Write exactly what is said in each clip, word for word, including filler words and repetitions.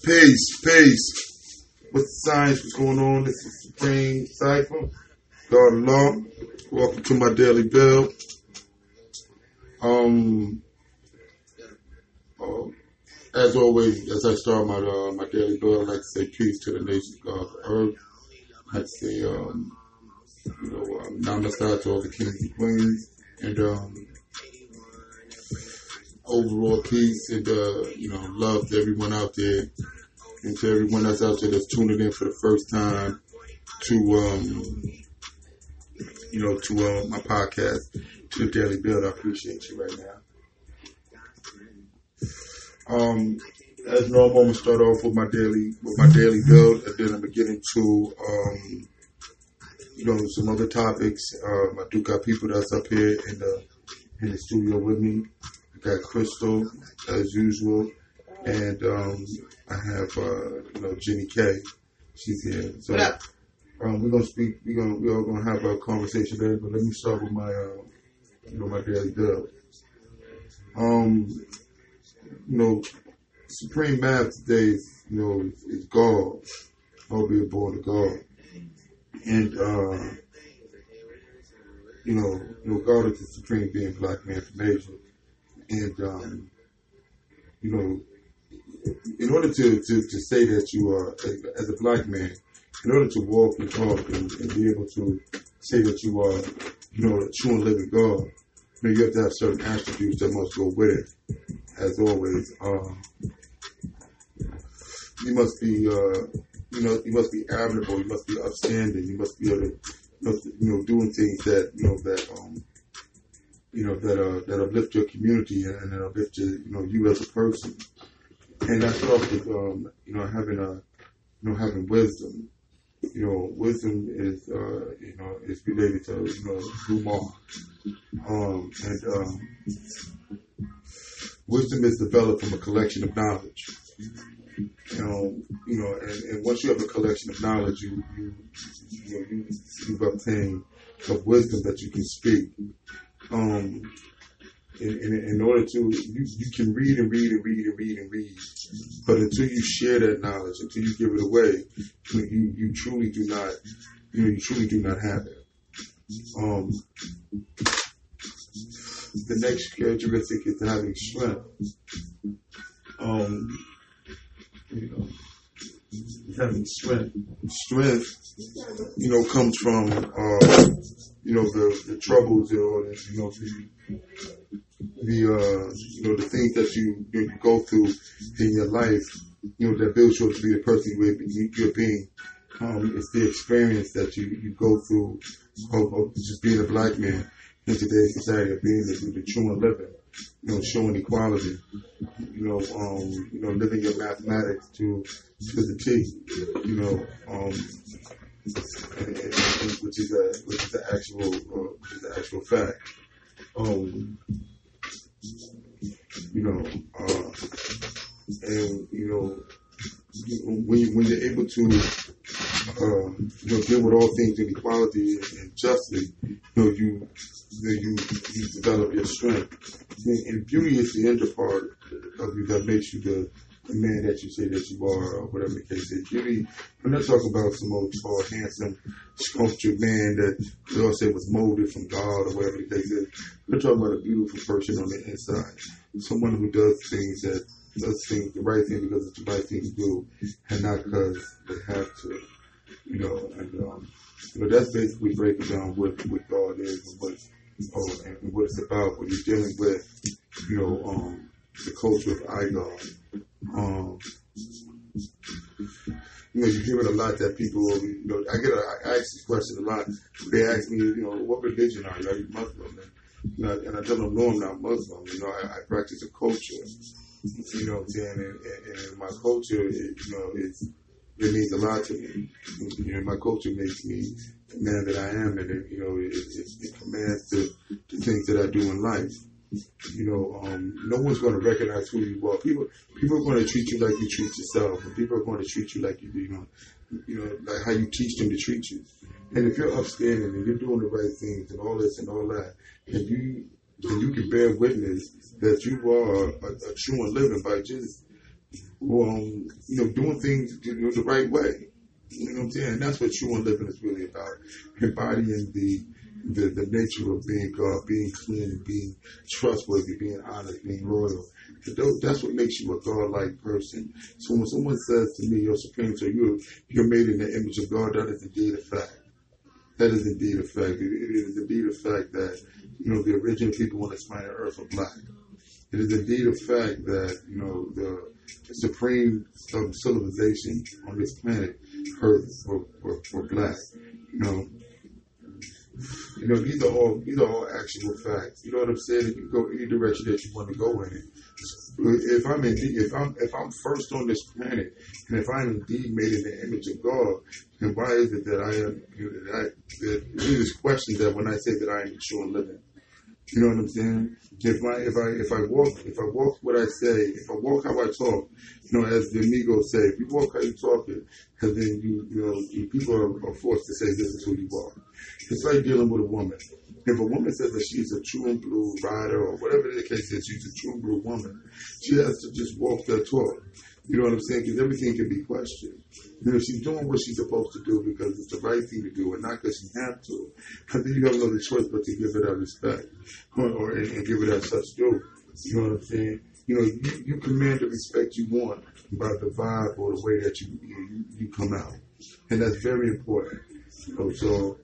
Peace, peace. What's the science? What's going on? This is Supreme Cypher. God Law. Welcome to my daily bill. Um, uh, as always, as I start my uh, my daily bill, I'd like to say peace to the nations of God, the earth. I'd like to say, um, you know, um, namaste to all the kings and queens, and um, overall peace and uh, you know, love to everyone out there. And to everyone that's out there that's tuning in for the first time to, um, you know, to uh, my podcast, to the Daily Build, I appreciate you right now. Um, as normal, I'm gonna start off with my daily, with my daily build, and then I'm gonna get into, um, you know, some other topics. Um, I do got people that's up here in the in the studio with me. I got Crystal, as usual, and um. I have, uh, you know, Jenny K. She's here. So, um, we're gonna speak. We're gonna we're all gonna have a conversation there. But let me start with my, uh, you know, my daily bill. Um, you know, Supreme Math today is, you know, is, is God. I'll be born of God, and uh, you know, you know, God is the supreme being, black man from Asia, and um, you know. In order to, to, to say that you are, as a black man, in order to walk and talk and, and be able to say that you are, you know, a true and living God, you know, you have to have certain attributes that must go with it. As always, um, you must be, uh, you know, you must be admirable. You must be upstanding. You must be able to, you know, doing things that, you know, that, um, you know, that uh, that uplift your community and, and uplift your, you know, you as a person. And that starts with, um, you know, having a, you know, having wisdom. You know, wisdom is, uh, you know, is related to, you know, Dumar. Um, and, um, wisdom is developed from a collection of knowledge. You know, you know, and, and once you have a collection of knowledge, you, you, you know, you, you've obtained of wisdom that you can speak. Um, In, in, in order to, you, you can read and read and read and read and read, but until you share that knowledge, until you give it away, you, you truly do not, you know, you truly do not have it. Um, the next characteristic is having strength. Um, you know, having strength. Strength, you know, comes from, uh, you know, the, the troubles or, you know, the, the uh, you know, the things that you, you go through in your life, you know, that builds you up to be the person you, you're being. Um, it's the experience that you, you go through of, of just being a black man in today's society, of being the, the true and living, you know, showing equality, you know, um, you know, living your mathematics to to the T, you know, um, and, and, and, which is a which is an actual uh, which is an actual fact. Um, you know, uh, and you know, when you, when you're able to, uh, you know, deal with all things in equality and, and justly, you know, you you you develop your strength. And, and beauty is the inner part of you that makes you the, the man that you say that you are, or whatever the case is. Beauty. I'm not talking about some old tall, handsome, sculptured man that they all say was molded from God or whatever the case is. We're talking about a beautiful person on the inside. Someone who does things that does things the right thing because it's the right thing to do, and not because they have to. You know, and um, you know, that's basically breaking down what, what God is and what oh, and what it's about when you're dealing with, you know, um, the culture of I-God. Um, you know, you hear it a lot that people, you know, I get a, I ask this question a lot. They ask me, you know, what religion are you? Are you Muslim? And, you know, and I tell them, no, I'm not Muslim. You know, I, I practice a culture. You know what I'm saying? And, and, and my culture, it, you know, it's, it means a lot to me. You know, my culture makes me the man that I am, and it, you know, it, it, it commands the, the things that I do in life. You know, um, no one's going to recognize who you are. People, people are going to treat you like you treat yourself, and people are going to treat you like you, you know, you know, like how you teach them to treat you. And if you're upstanding and you're doing the right things and all this and all that, and you, and you can bear witness that you are a, a true and living by just or um, you know, doing things you know, the right way. You know what I'm saying? And that's what true and living is really about. Embodying the the, the nature of being God, being clean, being trustworthy, being honest, being loyal. That's what makes you a God-like person. So when someone says to me, "You're supreme," so you're you're made in the image of God, that is indeed a fact. That is indeed a fact. It, it is indeed a fact that you know the original people on this planet Earth are black. It is indeed a fact that you know the, the supreme um, civilization on this planet Earth were, were, were black. You know, you know these are all these are all actual facts. You know what I'm saying? You can go any direction that you want to go in it. If I'm indeed, if I'm if I'm first on this planet, and if I'm indeed made in the image of God, then why is it that I am? You know, that I, that Jesus questions that when I say that I am true and living. You know what I'm saying? If I if I if I walk if I walk what I say, if I walk how I talk, you know, as the amigos say, if you walk how you talk it, and then you you know you, people are, are forced to say this is who you are. It's like dealing with a woman. If a woman says that she's a true and blue rider or whatever the case is, she's a true and blue woman, she has to just walk that talk. You know what I'm saying? Because everything can be questioned. You know, she's doing what she's supposed to do because it's the right thing to do and not because she has to. And then you have no other choice but to give it that respect or, or and, and give it that such due. You know what I'm saying? You know, you, you command the respect you want by the vibe or the way that you you, you come out. And that's very important. You know, so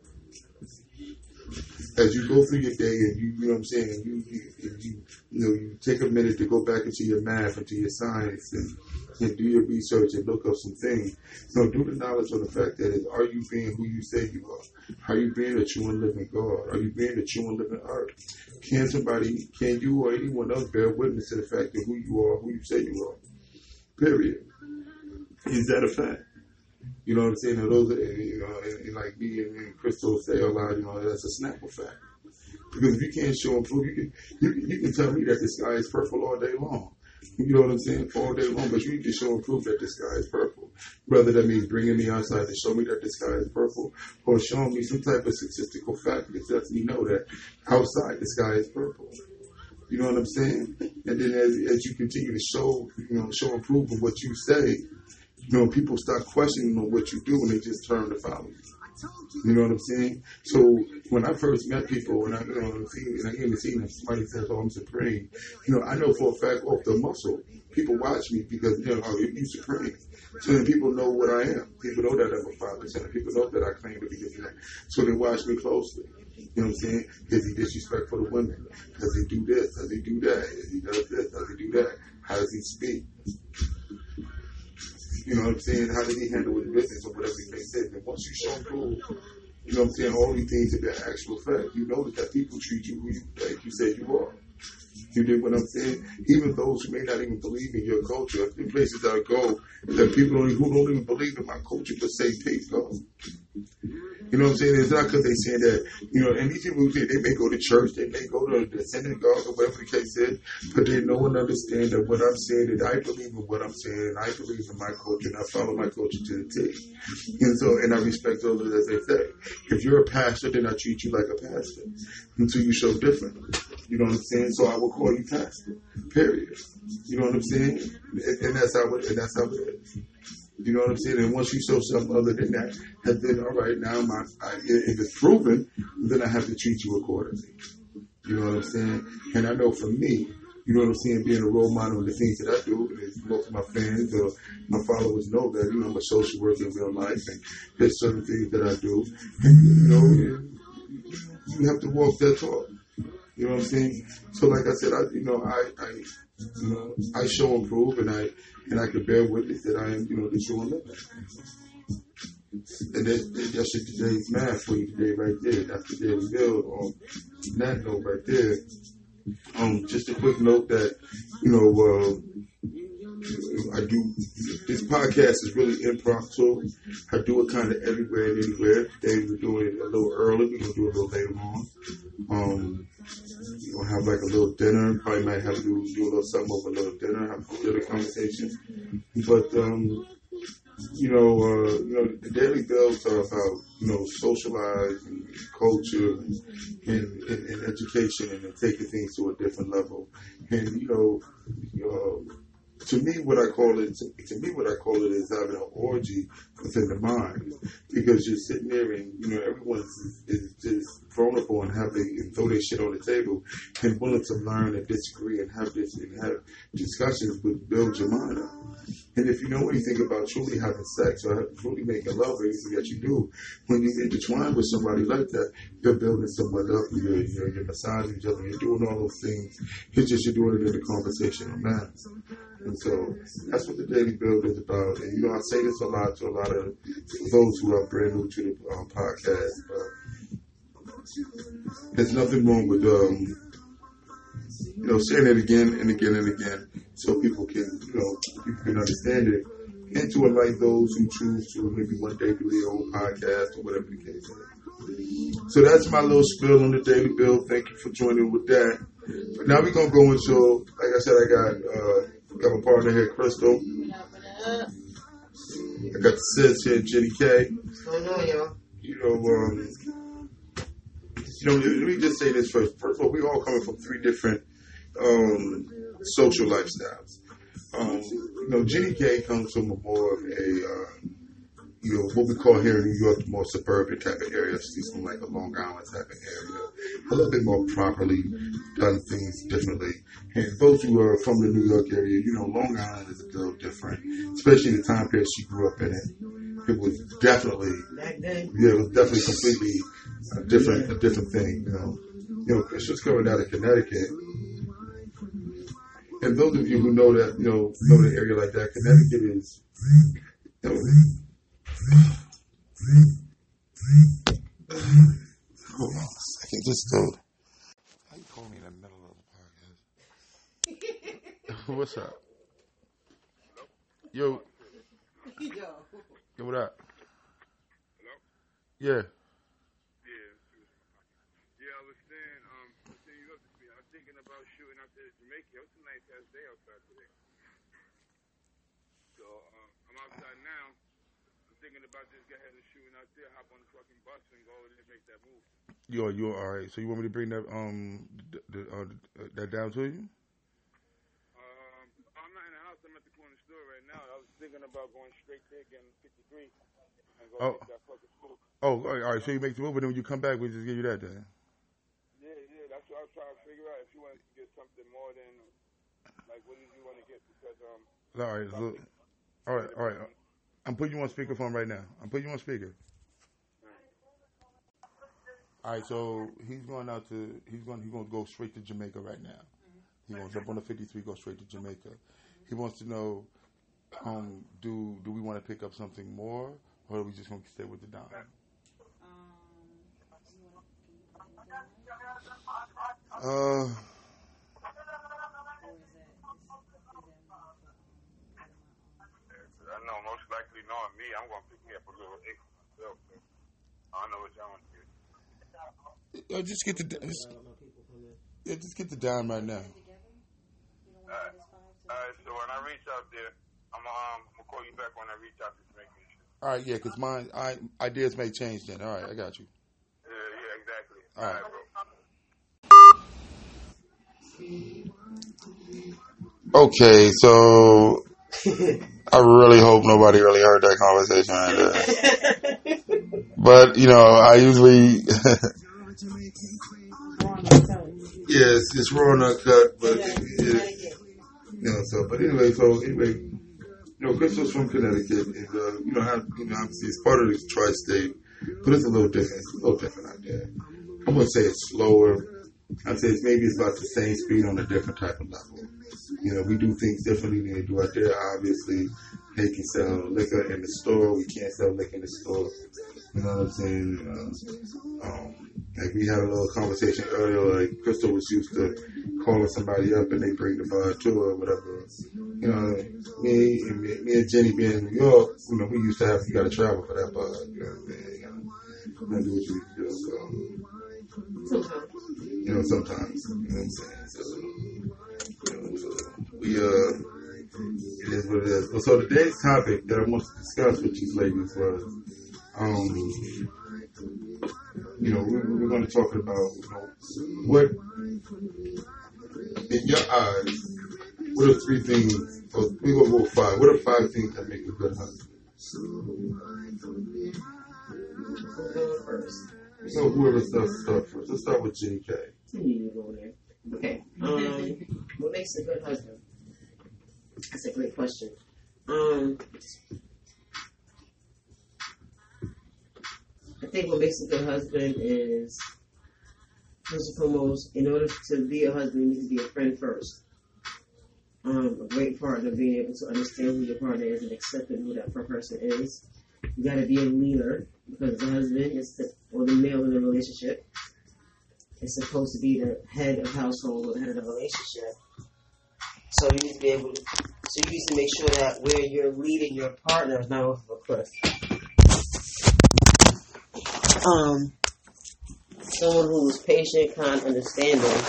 as you go through your day and you, you know what I'm saying, and you, you, you, you know, you take a minute to go back into your math, into your science, and, and do your research and look up some things. You know, do the knowledge on the fact that is, are you being who you say you are? Are you being a true and living God? Are you being a true and living earth? Can somebody, can you or anyone else bear witness to the fact that who you are, who you say you are? Period. Is that a fact? You know what I'm saying? And those, are, you know, and, and like me and, and Crystal say a lot, you know, that's a Snapple fact. Because if you can't show and prove, you can, you, can- you can tell me that the sky is purple all day long. You know what I'm saying? All day long, but you need to show and prove that the sky is purple. Whether that means bringing me outside to show me that the sky is purple, or showing me some type of statistical fact that lets me know that outside the sky is purple. You know what I'm saying? And then as, as you continue to show, you know, show and prove of what you say, you know, people start questioning on what you do and they just turn to follow you. You know what I'm saying? So when I first met people, and I, you know, and I even seen if somebody says, "Oh, I'm supreme," you know, I know for a fact off the muscle, people watch me because you know, oh, you're supreme. So then people know what I am. People know that I'm a five percent. People know that I claim to be this and that. So they watch me closely. You know what I'm saying? Is he disrespectful to women? Does he do this? Does he do that? Is he does this? Does he do that? How does he speak? You know what I'm saying? How did he handle his business or whatever he may say? And once you show proof, you know what I'm saying, all these things are the actual fact. You know that people treat you who you, like you said you are. You dig what I'm saying? Even those who may not even believe in your culture, in places that I go, that people don't, who don't even believe in my culture but say, "Peace, go." You know what I'm saying? It's not because they saying that, you know, and these people who say they may go to church, they may go to the synagogue or whatever the case is, but they know and understand that what I'm saying, that I believe in what I'm saying, and I believe in my culture, and I follow my culture to the T. And so, and I respect those as they say. If you're a pastor, then I treat you like a pastor until you show different. You know what I'm saying? So I will call you pastor, period. You know what I'm saying? And, and that's how it, and that's how it is. You know what I'm saying? And once you show something other than that, and then, all right, now my, I, if it's proven, then I have to treat you accordingly. You know what I'm saying? And I know for me, you know what I'm saying, being a role model in the things that I do, is most of my fans or my followers know that, you know, I'm a social worker in real life, and there's certain things that I do. And, you know, you, you have to walk that talk. You know what I'm saying? So, like I said, I, you know, I, I, you know, I show and prove, and I, and I can bear witness that I am, you know, the true and living. And that, that's just today's math for you today, right there. That's the daily build on that note right there. Um, just a quick note that, you know, uh, I do, this podcast is really impromptu. I do it kind of everywhere and anywhere. Today we're doing it a little early. We're going to do it a little later on. Um, we're going to have like a little dinner. Probably might have to do, do a little something over a little dinner, have a little conversation. But, um, you know, uh, you know, the daily builds are about, you know, socializing, culture, and, and, and, and education, and taking things to a different level. And, you know, uh, to me, what I call it, to, to me, what I call it is having an orgy within the mind, because you're sitting there and you know everyone is, is just vulnerable and have they and throw their shit on the table and willing to learn and disagree and have this and have discussions, but build your mind up. And if you know anything about truly having sex or truly making love or anything that you do, when you intertwine with somebody like that, you're building someone up, you're, you're, you're massaging each other, you're doing all those things. It's just you're doing it in a conversational manner. And so that's what the Daily Build is about. And you know, I say this a lot to a lot of those who are brand new to the um, podcast. But there's nothing wrong with um, you know, saying it again and again and again, so people can, you know, people can understand it, and to invite those who choose to maybe one day do their own podcast or whatever the case is. So that's my little spill on the Daily Build. Thank you for joining with that. But now we're gonna go into, like I said, I got uh, got my partner here, Crystal. I got the sis here, Jenny K. I know, y'all. You know, um, you know, let me just say this first. First of all, we all coming from three different um, social lifestyles. Um, you know, Jenny K comes from a more of a, uh, you know, what we call here in New York, more suburban type of area. She's from like a Long Island type of area. A little bit more properly done things differently. And those who are from the New York area, you know, Long Island is a little different, especially in the time period she grew up in it. It was definitely, yeah, it was definitely completely a different, a different thing, you know. You know, she was coming out of Connecticut. And those of you who know that, you know, know the area like that, Connecticut is, you know, hold on a second, just go. How you call me in the middle of the podcast? What's up? Yo. Yo. Yo, what up? Hello? Yeah. Yeah. Yeah, I was saying, um, I was saying, you look, I was thinking about shooting out there to Jamaica. It was a nice ass day outside today. So, um, I'm outside now. I'm thinking about just go ahead and shooting out there, hop on the fucking bus and go over there and make that move. Yo, you all right? So you want me to bring that um the, the, uh, that down to you? Um, I'm not in the house. I'm at the corner store right now. I was thinking about going straight there, getting fifty-three, and go Oh. get that fucking smoke. Oh, all right, all right. So you make the move, and then when you come back, we'll just give you that then. Yeah, yeah. That's what I was trying to figure out. If you wanted to get something more than, like, what did you want to get? Because um. All right, so, all right, all right. I'm putting you on speakerphone right now. I'm putting you on speaker. All right, so he's going out to he's going he's going to go straight to Jamaica right now. He's going to jump on the fifty-three, go straight to Jamaica. He wants to know, um, do do we want to pick up something more, or are we just going to stay with the Dom? Uh. I know, most likely knowing me, I'm going to pick me up a little extra myself. So I don't know what y'all want to get. Uh, just get the just, yeah, just get the dime right now. Alright, alright. So when I reach out there, I'm um, I'm gonna call you back when I reach out to Jamaica. All right, yeah, because mine I, ideas may change then. All right, I got you. Yeah, yeah, exactly. All right. Bro. Okay, so I really hope nobody really heard that conversation right there. But you know, I usually. Yes, it's raw and uncut, but it, it, you know. So, but anyway, so anyway, you know, Crystal's from Connecticut, and uh, you know, have, you know, obviously it's part of the tri-state, but it's a little different. It's a little different out there. I wouldn't say it's slower. I'd say it's maybe it's about the same speed on a different type of level. You know, we do things differently than they do out there. Obviously, they can sell liquor in the store. We can't sell liquor in the store. You know what I'm saying? Uh, um, like we had a little conversation earlier, like Crystal was used to calling somebody up and they bring the bar to her or whatever. You know, me and me, me and Jenny being in New York, you know, we used to have, you gotta travel for that bar. You know what I'm saying? You gotta do what you need to do. So, you know, sometimes, you know what I'm saying? So, you know, so we, uh, it is what it is. So today's topic that I want to discuss with you ladies was, Um, you know, we're, we're going to talk about, you know, what, in your eyes, what are three things? Oh, we gonna go five. What are five things that make a good husband? So whoever starts start first. Let's start with J K. You need to go there. Okay. Um, what makes a good husband? That's a great question. Um, I think what makes a good husband is, first and foremost, in order to be a husband, you need to be a friend first. Um, a great partner, being able to understand who your partner is and accepting who that person is. You got to be a leader, because the husband is the, or the male in the relationship is supposed to be the head of household or the head of the relationship. So you need to be able to, so you need to make sure that where you're leading your partner is not off of a cliff. Um, someone who is patient, kind, understanding.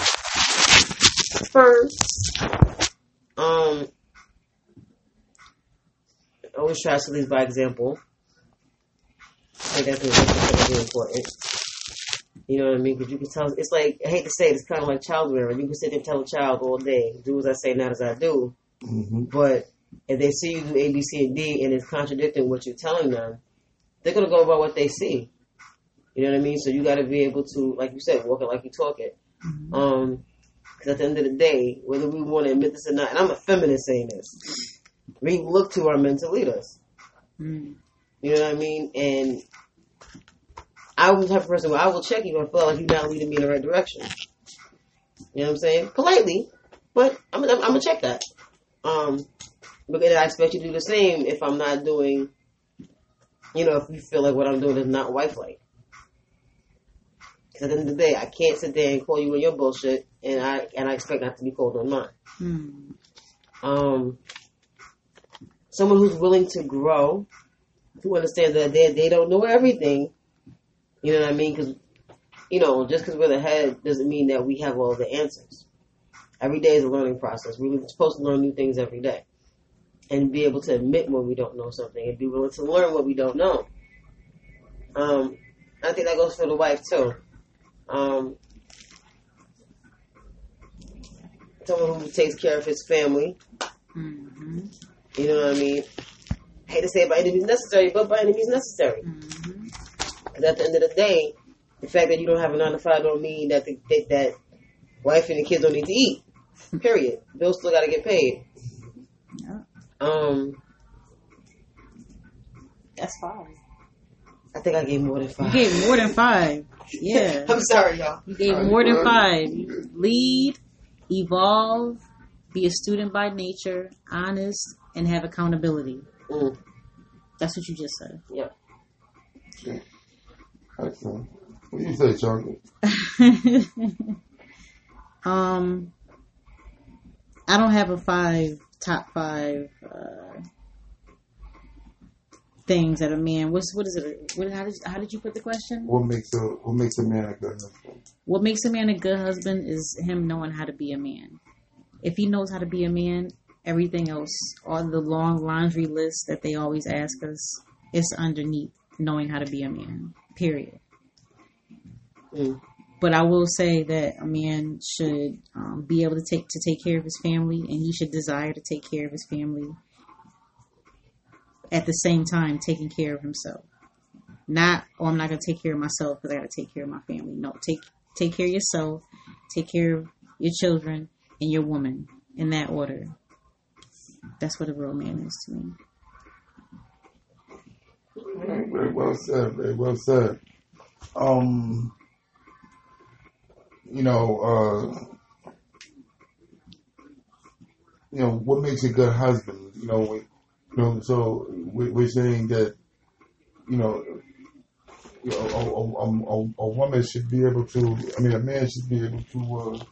First, um, always try to lead by example. I think that's really important. You know what I mean? Because you can tell, it's like, I hate to say it, it's kind of like child rearing. You can sit there and tell a child all day, do as I say, not as I do. Mm-hmm. But if they see you do A, B, C, and D, and it's contradicting what you're telling them, they're going to go by what they see. You know what I mean? So you got to be able to, like you said, walk it like you talk it. Mm-hmm. Um, because at the end of the day, whether we want to admit this or not, and I'm a feminist saying this, we look to our men to lead us. Mm. You know what I mean? And I was the type of person where I will check you if I feel like you're not leading me in the right direction. You know what I'm saying? Politely, but I'm, I'm, I'm going to check that. Um, but then I expect you to do the same if I'm not doing, you know, if you feel like what I'm doing is not wife-like. Because at the end of the day, I can't sit there and call you on your bullshit, and I and I expect not to be called on mine. Hmm. Um, someone who's willing to grow, who understands that they they don't know everything. You know what I mean? Because, you know, just because we're the head doesn't mean that we have all the answers. Every day is a learning process. We're supposed to learn new things every day. And be able to admit when we don't know something and be willing to learn what we don't know. Um, I think that goes for the wife, too. Um, someone who takes care of his family. Mm-hmm. You know what I mean? I hate to say it by any means necessary, but by any means necessary. Mm-hmm. Because at the end of the day, the fact that you don't have a nine to five don't mean that the, that, that wife and the kids don't need to eat. Period. Bills still got to get paid. Yeah. Um, That's five. I think I gave more than five. You gave more than five. Yeah. I'm sorry, y'all. You gave more than five. Lead, evolve, be a student by nature, honest, and have accountability. Mm. That's what you just said. Yep. Okay. Excellent. What do you say, Chocolate? um, I don't have a five, top five uh, things that a man. What's what is it? What, how did how did you put the question? What makes a what makes a man a good husband? What makes a man a good husband is him knowing how to be a man. If he knows how to be a man, everything else, all the long laundry list that they always ask us, is underneath knowing how to be a man. Period. Mm. But I will say that a man should um, be able to take to take care of his family, and he should desire to take care of his family at the same time taking care of himself. Not, oh, I'm not going to take care of myself because I got to take care of my family. No, take take care of yourself, take care of your children and your woman in that order. That's what a real man is to me. Very well said. Very well said. Um, you know, uh, you know, what makes a good husband? You know, we, you know, so we, we're saying that, you know, you know, a, a, a, a woman should be able to. I mean, a man should be able to. Uh,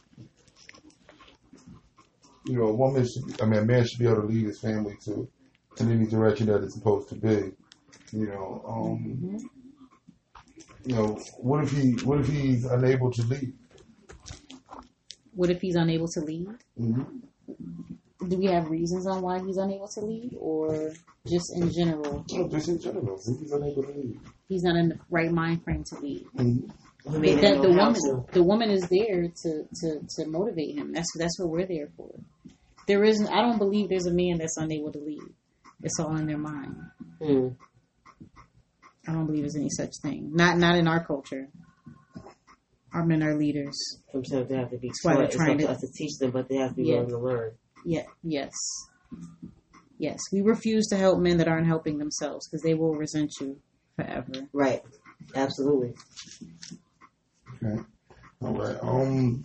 you know, a woman should. I mean, a man should be able to lead his family to, to any direction that it's supposed to be. You know, um, mm-hmm. you know, what if he, what if he's unable to lead? What if he's unable to lead? Mm-hmm. Do we have reasons on why he's unable to lead, or just in general? No, just in general. If he's unable to lead, he's not in the right mind frame to lead. Mm-hmm. I mean, that the woman, the woman is there to, to, to motivate him. That's that's what we're there for. There isn't. I don't believe there's a man that's unable to lead. It's all in their mind. Mm. I don't believe there's any such thing. Not not in our culture. Our men are leaders. Sometimes they have to be That's why taught. they're It's trying up to to- us to teach them, but they have to be Yeah. willing to learn. Yeah. Yes. Yes. We refuse to help men that aren't helping themselves because they will resent you forever. Right. Absolutely. Okay. All right. Um.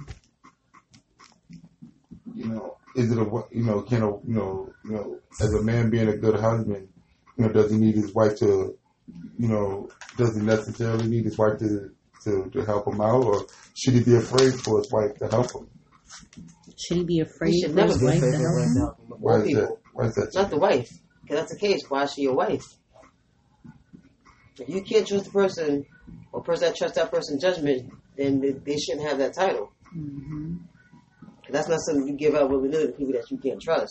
You know, is it a you know can a you know you know as a man being a good husband, you know, does he need his wife to, you know, does he necessarily need his wife to to, to help him out, or should he be afraid for his wife to help him? Should he be afraid You should for never his be wife afraid to of help wife him? to help him. But Why all is that? people, Why is that? not the wife. Because that's the case. Why is she your wife? If you can't trust the person, or person that trusts that person's judgment, then they, they shouldn't have that title. Mm-hmm. That's not something you give out willy-nilly to people that you can't trust.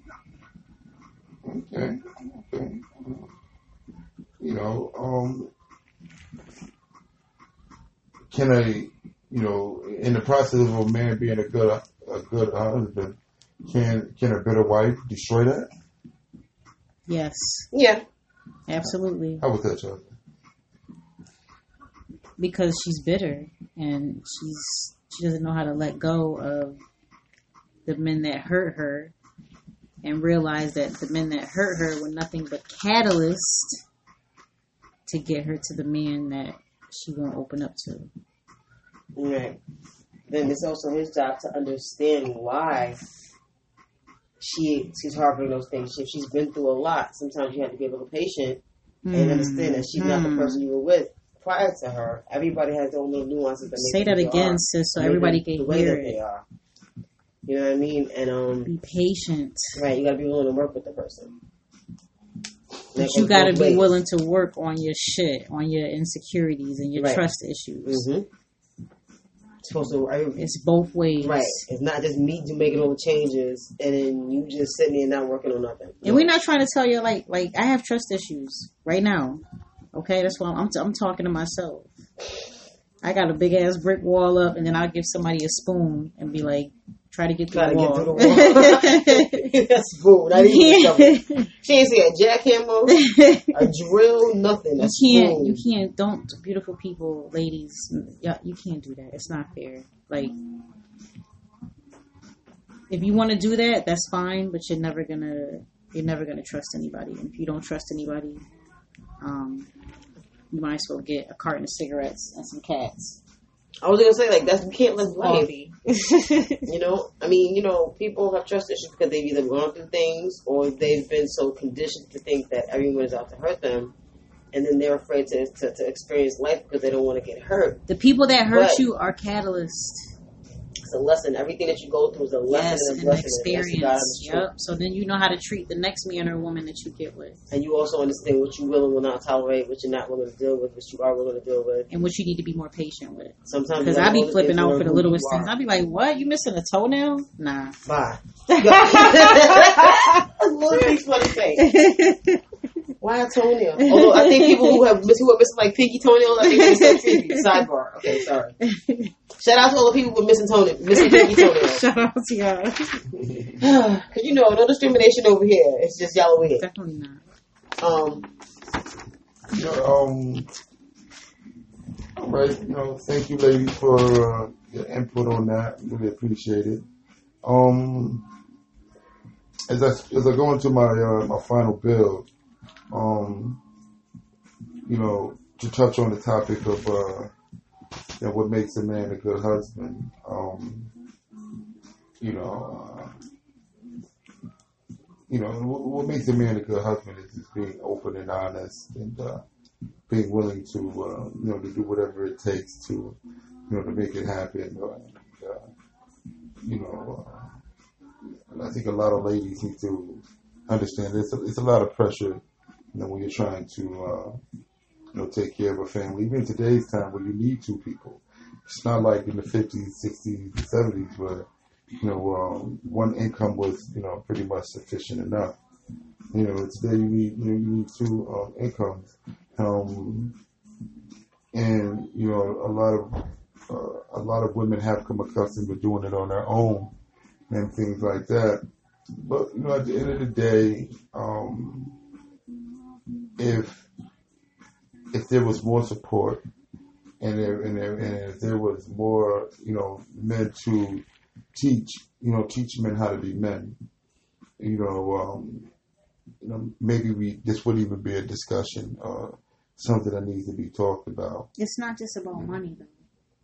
Okay. Okay. You know, um, can a, you know, in the process of a man being a good, a good husband, can can a bitter wife destroy that? Yes. Yeah. Absolutely. How was that, Charlie? Because she's bitter and she's she doesn't know how to let go of the men that hurt her and realize that the men that hurt her were nothing but catalysts to get her to the man that she won't open up to. Right. Then it's also his job to understand why she she's harboring those things. If she's been through a lot, sometimes you have to be a little patient and understand that she's not the person you were with prior to her. Everybody has their own little nuances that make Say that who they again, are. sis, so Maybe everybody the can way hear that it. they are. You know what I mean? And um, Be patient. right, you gotta be willing to work with the person. But you got to be willing to work on your shit, on your insecurities and your Right. trust issues. Mm-hmm. Supposed to, I, It's both ways. right. It's not just me do making all the changes and then you just sitting there not working on nothing. And we're not trying to tell you like like I have trust issues right now. Okay, that's why I'm I'm, t- I'm talking to myself. I got a big ass brick wall up, and then I'll give somebody a spoon and be like, try to get through Try the to get wall. through the wall. That's fool. Not even a shovel. She ain't see a jackhammer, a drill, nothing. You That's can't, fool. you can't, don't, beautiful people, ladies, yeah, you can't do that. It's not fair. Like, if you want to do that, that's fine, but you're never gonna, you're never gonna trust anybody. And if you don't trust anybody, um, you might as well get a carton of cigarettes and some cats. I was gonna say like that's you can't live life. Coffee. You know, I mean, you know, people have trust issues because they've either gone through things or they've been so conditioned to think that everyone is out to hurt them, and then they're afraid to to, to experience life because they don't want to get hurt. The people that hurt But- you are catalysts. It's a lesson. Everything that you go through is a lesson Yes, and a and lesson. experience. Yep. So then you know how to treat the next man or woman that you get with, And you also understand what you will and will not tolerate, what you're not willing to deal with, what you are willing to deal with. and what you need to be more patient with. Sometimes Because you I gotta be know the flipping things out to for the learn who littlest you things. are. I be like, "What? You missing a toenail?" Nah. Bye. Little things want to say. Why a toenail? Although I think people who have miss, who are missing like pinky toenails, I think they're so creepy. Sidebar. Okay, sorry. Shout out to all the people with missing toenails, missing pinky toenails. Shout out to y'all. Cause you know, no discrimination over here. It's just y'all over here. Definitely not. Um, You know, um, all right, you know, thank you, ladies, for uh, your input on that. Really appreciate it. Um, as I as I go into my uh, my final build, um, you know, to touch on the topic of uh, you know, what makes a man a good husband. Um, you know, uh, you know, what, what makes a man a good husband is just being open and honest and uh, being willing to, uh, you know, to do whatever it takes to, you know, to make it happen. Uh, uh, you know, uh, and I think a lot of ladies need to understand it's a, it's a lot of pressure, you know, when you're trying to, uh, you know, take care of a family. Even in today's time where you need two people. It's not like in the fifties, sixties, seventies where, you know, um, one income was, you know, pretty much sufficient enough. You know, today you need, you know, you need two um, incomes. Um, and, you know, a lot of, uh, a lot of women have come accustomed to doing it on their own and things like that. But you know, at the end of the day, um, if if there was more support and there, and, there, and if there was more, you know, men to teach, you know, teach men how to be men, you know, um, you know, maybe we this wouldn't even be a discussion, uh, something that needs to be talked about. It's not just about money, though.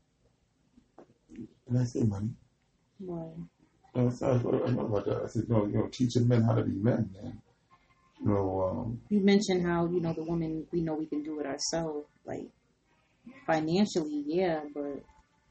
And I say money. Well, No, sorry, I know about that. I said, no, you know, teaching men how to be men, man. You know, um, you mentioned how, you know, the woman, we know we can do it ourselves. Like, financially, yeah, but...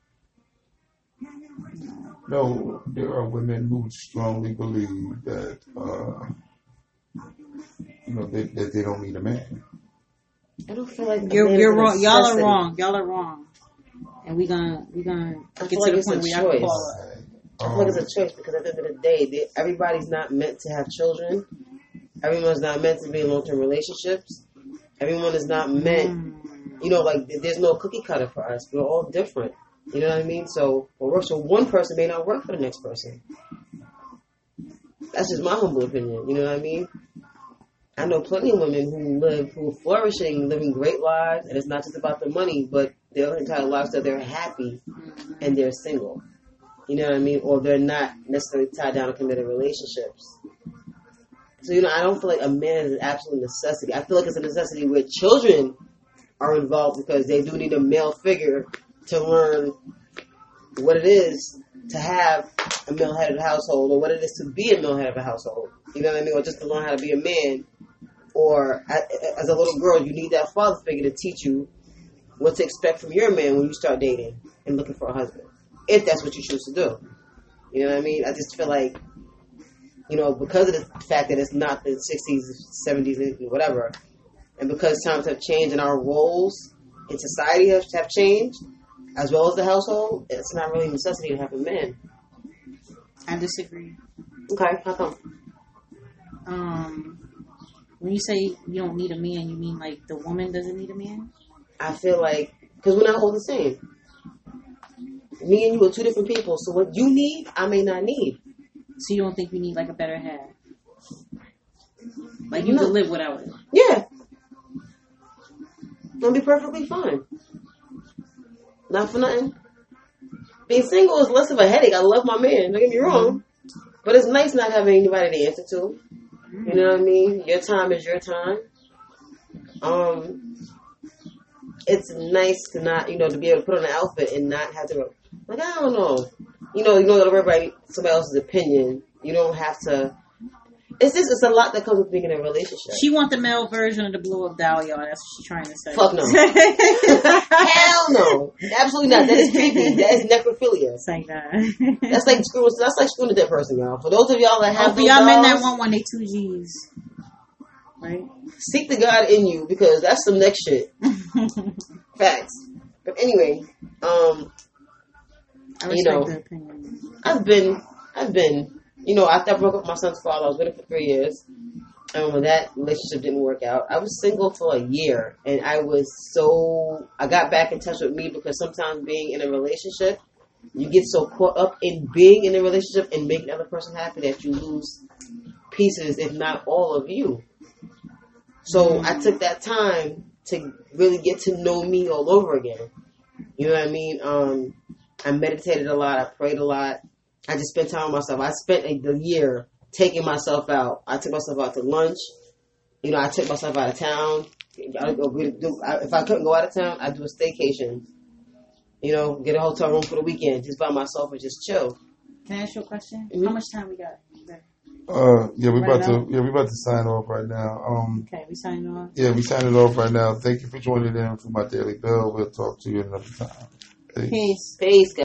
no, there are women who strongly believe that, uh, you know, they, that they don't need a man. I don't feel like You're, you're wrong. Y'all are necessity. wrong. Y'all are wrong. And we gonna, we gonna I get feel to like the it's point a where y'all can choice. call it. I feel like it's a choice because at the end of the day, they, everybody's not meant to have children. Everyone's not meant to be in long-term relationships. Everyone is not meant, you know, like there's no cookie cutter for us. We're all different. You know what I mean? So what works for one person may not work for the next person. That's just my humble opinion. You know what I mean? I know plenty of women who live, who are flourishing, living great lives, and it's not just about the money, but their entire lives that they're happy and they're single. You know what I mean? Or they're not necessarily tied down to committed relationships. So, you know, I don't feel like a man is an absolute necessity. I feel like it's a necessity where children are involved because they do need a male figure to learn what it is to have a male head of the household or what it is to be a male head of a household. You know what I mean? Or just to learn how to be a man. Or as a little girl, you need that father figure to teach you what to expect from your man when you start dating and looking for a husband. If that's what you choose to do. You know what I mean? I just feel like, you know, because of the fact that it's not the sixties, seventies, whatever, and because times have changed and our roles in society have, have changed, as well as the household, it's not really a necessity to have a man. I disagree. Okay, how come? Um, when you say you don't need a man, you mean like the woman doesn't need a man? I feel like, because we're not all the same. Me and you are two different people, so what you need, I may not need. So you don't think you need like a better half? Like you No. could live without it? Yeah. It'll be perfectly fine. Not for nothing. Being single is less of a headache. I love my man, don't get me wrong. But it's nice not having anybody to answer to. You know what I mean? Your time is your time. Um, it's nice to not, you know, to be able to put on an outfit and not have to, like, I don't know. You know, you don't gotta worry about somebody else's opinion. You don't have to. It's just, it's a lot that comes with being in a relationship. She want the male version of the blow up doll, y'all. That's what she's trying to say. Fuck no. Hell no. Absolutely not. That is creepy. That is necrophilia. It's like that. That's like screwing, that's like screwing a dead person, y'all. For those of y'all that have Oh, for those y'all men that dolls, want one, they two G's. Right? seek the God in you because that's some next shit. Facts. But anyway, um, I respect you know, the opinion. I've been, I've been, you know, after I broke up with my son's father, I was with him for three years. And when that relationship didn't work out, I was single for a year. And I was so, I got back in touch with me because sometimes being in a relationship, you get so caught up in being in a relationship and making the other person happy that you lose pieces, if not all of you. So I took that time to really get to know me all over again. You know what I mean? Um, I meditated a lot. I prayed a lot. I just spent time with myself. I spent a, the year taking myself out. I took myself out to lunch. You know, I took myself out of town. I go, do, I, if I couldn't go out of town, I'd do a staycation. You know, get a hotel room for the weekend, just by myself and just chill. Can I ask you a question? Mm-hmm. How much time we got? Uh, yeah, we Right about now? to yeah we about to sign off right now. Um, Okay, we signing off. yeah, we signing off right now. Thank you for joining in for my daily bill. We'll talk to you another time. Peace. Peace. Peace, guys.